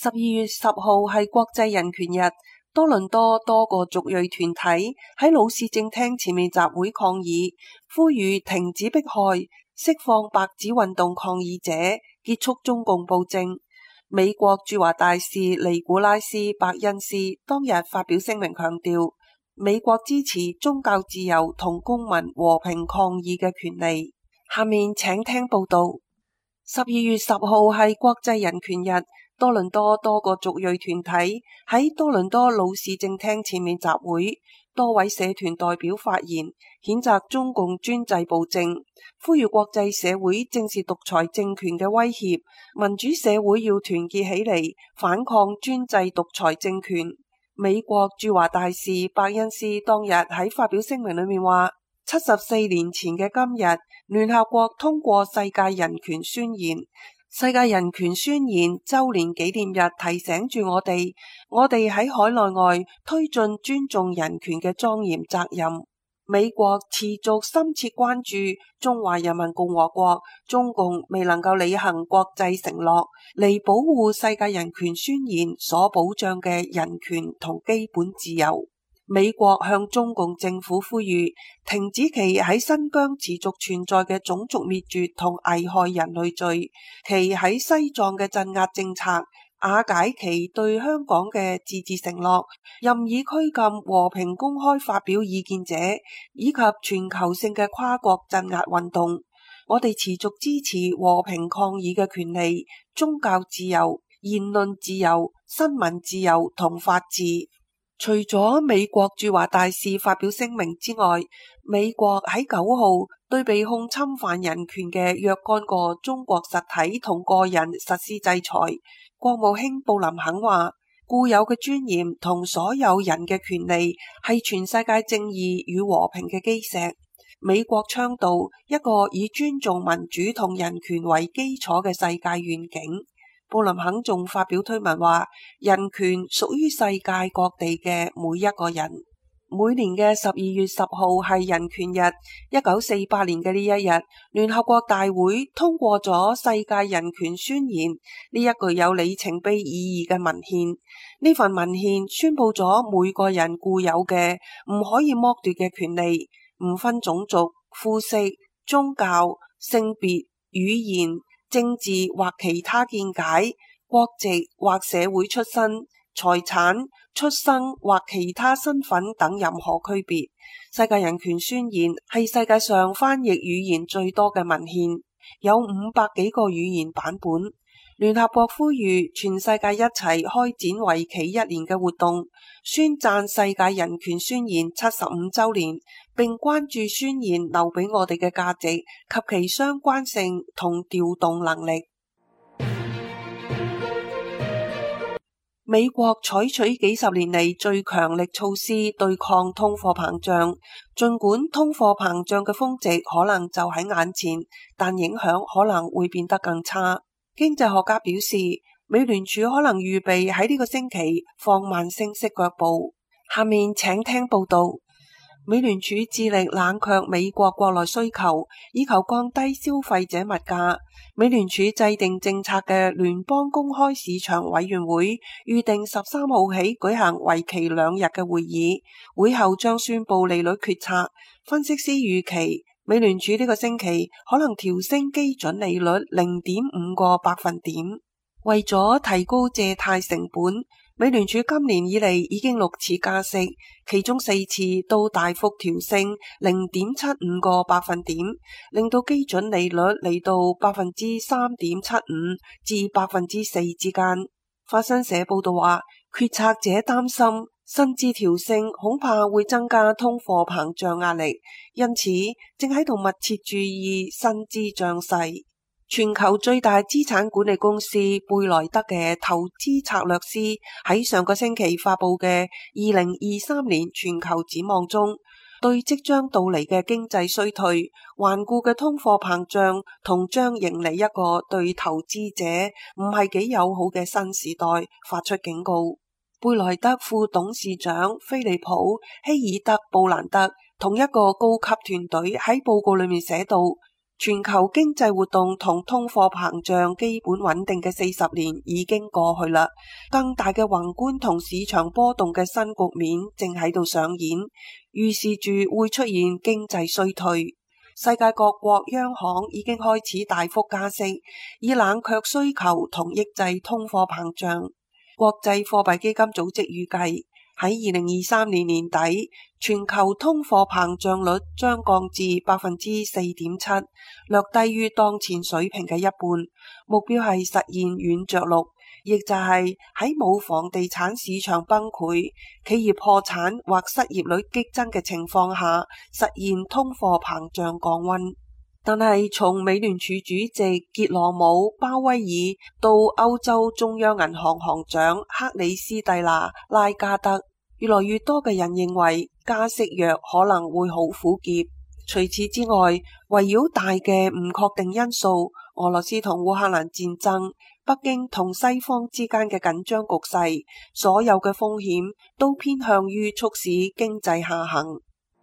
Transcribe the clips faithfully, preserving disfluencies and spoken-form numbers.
十二月十號係國際人權日，多倫多多個族裔團體喺老市政廳前面集會抗議，呼籲停止迫害、釋放白紙運動抗議者、結束中共暴政。美國駐華大使尼古拉斯·伯恩斯當日發表聲明強調，美國支持宗教自由同公民和平抗議嘅權利。下面請聽報道。十二月十號係國際人權日，多倫多多個族裔團體喺多倫多老市政廳前面集會，多位社團代表發言，譴責中共專制暴政，呼籲國際社會正視獨裁政權嘅威脅，民主社會要團結起嚟反抗專制獨裁政權。美國駐華大使伯恩斯當日喺發表聲明裏面話，七十四年前嘅今日，聯合國通過世界人權宣言。世界人權宣言周年紀念日提醒住我哋，我哋喺海內外推進尊重人權嘅莊嚴責任。美國持續深切關注中華人民共和國中共未能夠履行國際承諾，嚟保護世界人權宣言所保障嘅人權同基本自由。美國向中共政府呼籲，停止其喺新疆持續存在嘅種族滅絕同危害人類罪，其喺西藏嘅鎮壓政策，瓦解其對香港嘅自治承諾，任意拘禁和平公開發表意見者，以及全球性嘅跨國鎮壓運動。我哋持續支持和平抗議嘅權利、宗教自由、言論自由、新聞自由同法治。除咗美國駐華大使發表聲明之外，美國喺九號對被控侵犯人權嘅若干個中國實體同個人實施制裁。國務卿布林肯話，固有嘅尊嚴同所有人嘅權利係全世界正義與和平嘅基石。美國倡導一個以尊重民主同人權為基礎嘅世界願景。布林肯仲發表推文話，人權屬於世界各地嘅每一個人。每年嘅十二月十號係人權日。一九四八年嘅呢一日，聯合國大會通過咗世界人權宣言，呢一具有里程碑意義嘅文獻。呢份文獻宣布咗每個人固有嘅唔可以剝奪嘅權利，唔分種族、膚色、宗教、性別、語言、政治或其他見解、國籍或社會出身、財產、出生或其他身份等任何區別。世界人權宣言係世界上翻譯語言最多嘅文獻，有五百幾個語言版本。聯合國呼籲全世界一齊開展為期一年嘅活動，宣讚世界人權宣言七十五週年，並關注宣言留俾我哋嘅價值及其相關性同調動能力。美國採取幾十年嚟最強力措施對抗通貨膨脹，儘管通貨膨脹嘅峰值可能就喺眼前，但影響可能會變得更差。經濟學家表示，美聯儲可能預備喺呢個星期放慢升息腳步。下面請聽報道。美聯儲致力冷卻美國國內需求，以求降低消費者物價。美聯儲制定政策嘅聯邦公開市場委員會預定十三號起舉行為期兩日嘅會議，會後將宣布利率決策。分析師預期，美聯儲呢個星期可能調升基準利率零點五個百分點，為咗提高借貸成本。美聯儲今年以嚟已經六次加息，其中四次都大幅調升零點七五個百分點，令到基準利率嚟到百分之三點七五至百分之四之間。法新社報道話，決策者擔心薪資調升恐怕會增加通貨膨脹壓力，因此正喺度密切注意薪資漲勢。全球最大資產管理公司貝萊德嘅投資策略師喺上個星期發佈嘅二零二三年全球展望中，對即將到嚟嘅經濟衰退、頑固嘅通貨膨脹同將迎嚟一個對投資者唔係幾友好嘅新時代發出警告。貝萊德副董事長菲利普希爾德布蘭德同一個高級團隊喺報告裏面寫道， 全球經濟活動同通貨膨脹基本穩定嘅四十年已經過去啦，更大嘅宏觀同市場波動嘅新局面正喺度上演，預示住會出現經濟衰退。世界各國央行已經開始大幅加息，以冷卻需求同抑制通貨膨脹。國際貨幣基金組織預計，喺二零二三年年底，全球通貨膨脹率將降至百分之四點七，略低於當前水平嘅一半。目標係實現軟着陸，亦就係喺冇房地產市場崩潰、企業破產或失業率激增嘅情況下，實現通貨膨脹降溫。但係從美聯儲主席傑羅姆·鮑威爾到歐洲中央銀行行長克里斯蒂娜·拉加德，越來越多嘅人認為加息藥可能會好苦澀。除此之外，圍繞大嘅唔確定因素，俄羅斯同烏克蘭戰爭、北京同西方之間嘅緊張局勢，所有嘅風險都偏向於促使經濟下行。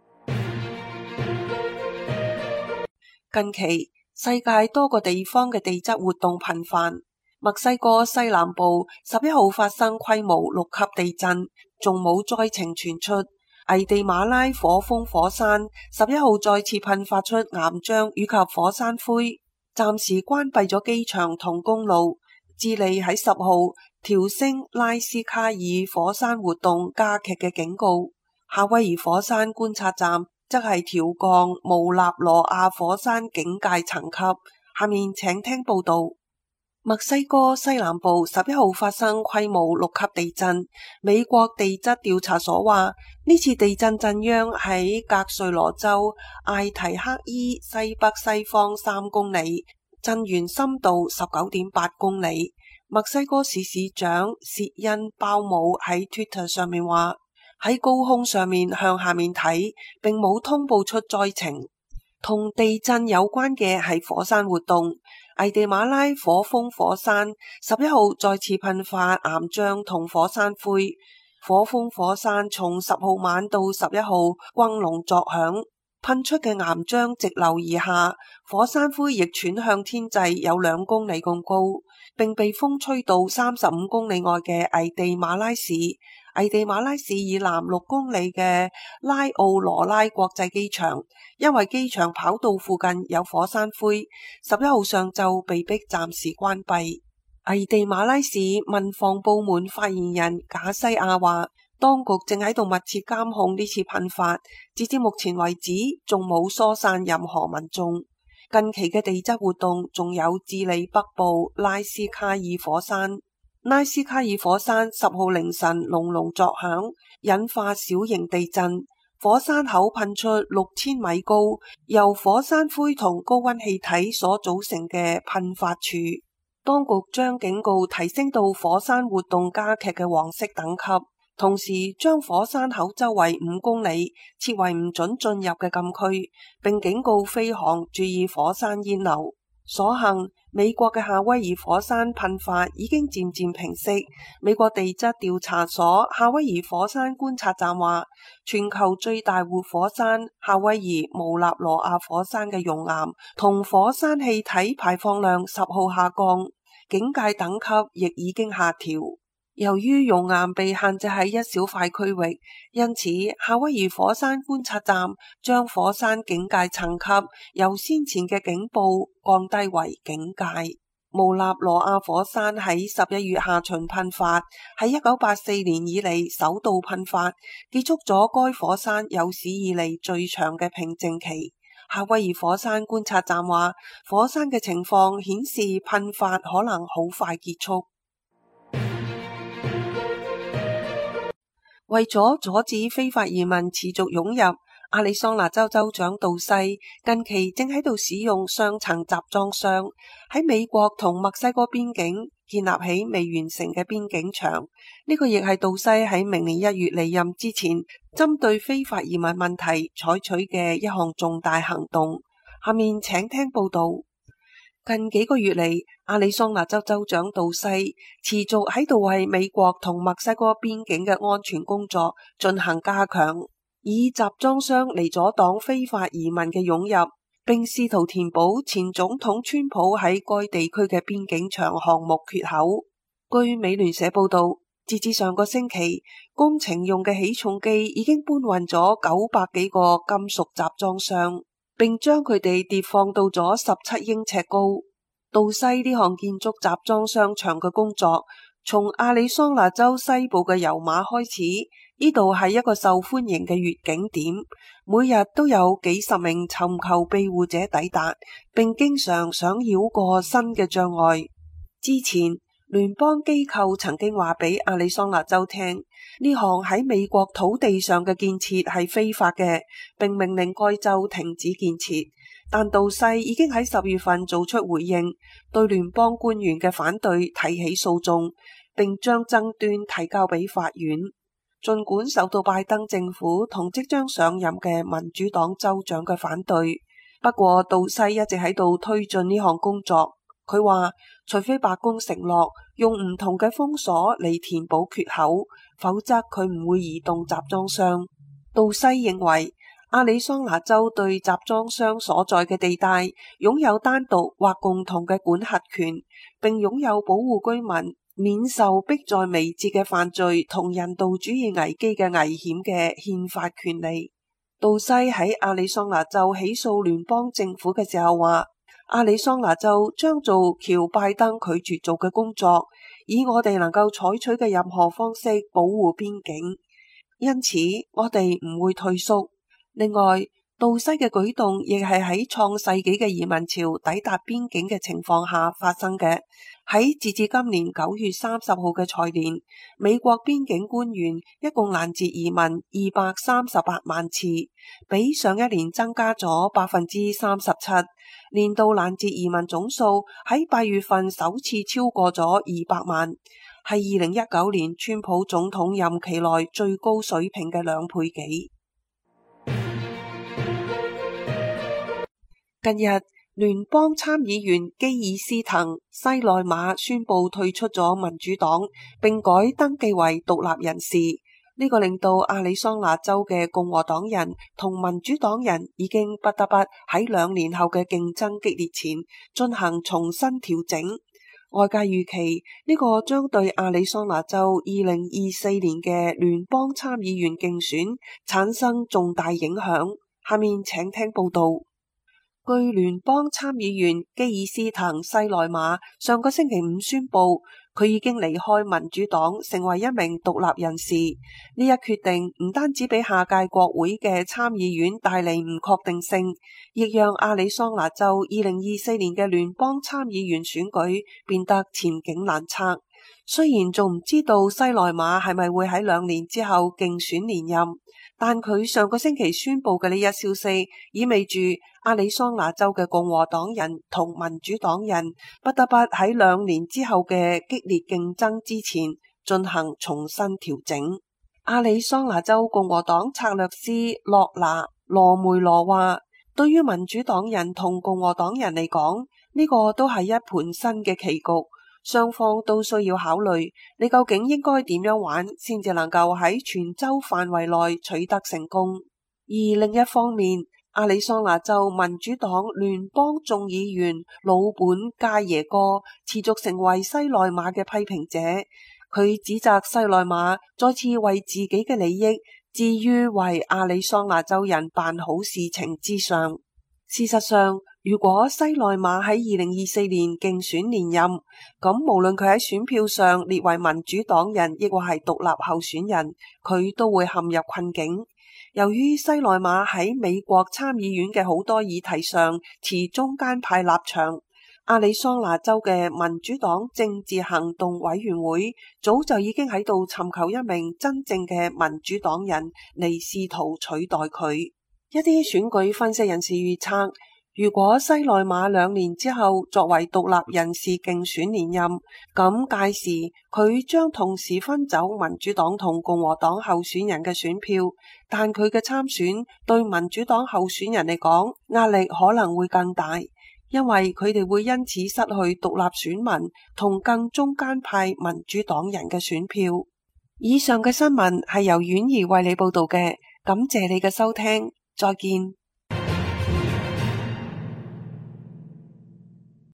近期世界多個地方嘅地質活動頻繁，墨西哥西南部十一號發生規模六級地震，仲冇災情傳出。危地馬拉火風火山十一號再次噴發出岩漿以及火山灰，暫時關閉咗機場同公路。智利喺十號調升拉斯卡爾火山活動加劇嘅警告，夏威夷火山觀察站則係調降毛納羅亞火山警戒層級。下面請聽報道。墨西哥西南部十一號發生規模六級地震，美國地質調查所話，呢次地震震央喺格瑞羅州艾提克伊西北西方三公里，震源深度十九點八公里。墨西哥市市長薛恩鮑姆喺 Twitter 上面話，喺高空上面向下面睇，並冇通報出災情。同地震有關嘅係火山活動。危地馬拉火風火山十一號再次噴發岩漿同火山灰，火風火山從十號晚到十一號轟隆作響，噴出嘅岩漿直流而下，火山灰亦竄向天際有兩公里咁高，並被風吹到三十五公里外嘅危地馬拉市。危地馬拉市以南六公里嘅拉奧羅拉國際機場，因為機場跑道附近有火山灰，十一號上晝被迫暫時關閉。危地馬拉市民防部門發言人賈西亞話，當局正喺度密切監控呢次噴發，截至目前為止仲冇疏散任何民眾。近期嘅地質活動仲有智利北部拉斯卡爾火山。拉斯卡爾火山十號凌晨隆隆作響，引發小型地震。火山口噴出六千米高，由火山灰同高溫氣體所組成嘅噴發柱。當局將警告提升到火山活動加劇嘅黃色等級，同時將火山口周圍五公里設為唔准進入嘅禁區，並警告飛航注意火山煙流。所幸美國嘅夏威夷火山噴發已經漸漸平息。美國地質調查所夏威夷火山觀察站話，全球最大活火山夏威夷毛納羅亞火山嘅熔岩同火山氣體排放量十號下降，警戒等級亦已經下調。由於熔岩被限制喺一小塊區域，因此夏威夷火山觀察站將火山警戒層級由先前嘅警報降低為警戒。毛納羅亞火山喺十一月下旬噴發，喺一九八四年以嚟首度噴發，結束咗該火山有史以嚟最長嘅平靜期。夏威夷火山觀察站話，火山嘅情況顯示噴發可能好快結束。為咗阻止非法移民持續湧入，亞利桑那州州長杜西近期正喺度使用雙層集裝箱喺美國同墨西哥邊境建立起未完成嘅邊境牆。呢個亦係杜西喺明年一月離任之前，針對非法移民問題採取嘅一項重大行動。下面請聽報道。近幾個月嚟，亞利桑那州州長杜西持續喺度為美國同墨西哥邊境嘅安全工作進行加強，以集裝箱嚟阻擋非法移民嘅湧入。 並試圖填補前總統川普喺該地區嘅邊境牆項目缺口。據美聯社報道，截至上個星期，工程用嘅起重機已經搬運咗九百幾個金屬集裝箱，並將佢哋疊放到咗十七英尺高。杜西呢項建築集裝箱場嘅工作，從亞利桑那州西部嘅油馬開始。呢度係一個受歡迎嘅月景點，每日都有幾十名尋求庇護者抵達，並經常想繞過新嘅障礙。之前聯邦機構曾經話俾亞利桑那州聽，呢項喺美國土地上嘅建設係非法嘅，並命令該州停止建設。但杜西已經喺十月份做出回應，對聯邦官員嘅反對提起訴訟，並將爭端提交俾法院。儘管受到拜登政府同即將上任嘅民主黨州長嘅反對，不過杜西一直喺度推進呢項工作。佢話，除非白宮承諾用唔同嘅封鎖嚟填補缺口，否則佢唔會移動集裝箱。杜西認為，亞利桑那州對集裝箱所在嘅地帶擁有單獨或共同嘅管轄權，並擁有保護居民免受迫在眉睫嘅犯罪同人道主義危機嘅危險嘅憲法權利。杜西喺亞利桑那州起訴聯邦政府嘅時候話，亞利桑那州將做喬拜登拒絕做嘅工作，以我哋能夠採取嘅任何方式保護邊境，因此我哋唔會退縮。另外，杜西嘅舉動亦係喺創世紀嘅移民潮抵達邊境嘅情況下發生嘅。喺截至今年九月三十號嘅財年，美國邊境官員一共攔截移民二百三十八萬次，比上一年增加咗百分之三十七。年度攔截移民總數喺八月份首次超過咗二百萬，係二零一九年川普總統任期內最高水平嘅兩倍幾。近日，聯邦參議員基爾斯滕西內馬宣布退出咗民主黨，並改登記為獨立人士。呢、這個令到亞利桑那州嘅共和黨人同民主黨人已經不得不喺兩年後嘅競爭激烈前進行重新調整。外界預期呢、這個將對亞利桑那州二零二四年嘅聯邦參議員競選產生重大影響。下面請聽報道。據聯邦參議員基爾斯滕西內馬上個星期五宣布，佢已經離開民主黨，成為一名獨立人士。呢一決定唔單止俾下屆國會嘅參議院帶嚟唔確定性，亦讓亞利桑那州二零二四年嘅聯邦參議員選舉變得前景難測。雖然仲唔知道西內馬係咪會喺兩年之後競選連任，但佢上個星期宣布嘅呢一消息，意味住亞利桑那州嘅共和黨人同民主黨人不得不喺兩年之後嘅激烈競爭之前進行重新調整。亞利桑那州共和黨策略師洛拿羅梅羅話，對於民主黨人同共和黨人嚟講，呢個都係一盤新嘅棋局。雙方都需要考慮，你究竟應該點樣玩先至能夠喺全州範圍內取得成功。而另一方面，亞利桑那州民主黨聯邦眾議員魯本加耶哥持續成為西內馬嘅批評者，佢指責西內馬再次為自己嘅利益置於為亞利桑那州人辦好事情之上。事實上，如果西內馬喺二零二四年競選連任，咁無論佢喺選票上列為民主黨人，亦或係獨立候選人，佢都會陷入困境。由於西內馬喺美國參議院嘅好多議題上持中間派立場，亞利桑那州嘅民主黨政治行動委員會早就已經喺度尋求一名真正嘅民主黨人嚟試圖取代佢。一啲選舉分析人士預測，如果西內馬兩年之後作為獨立人士競選連任，咁屆時佢將同時分走民主黨同共和黨候選人嘅選票，但佢嘅參選對民主黨候選人嚟講壓力可能會更大，因為佢哋會因此失去獨立選民同更中間派民主黨人嘅選票。以上嘅新聞係由婉兒為你報道嘅，感謝你嘅收聽，再見。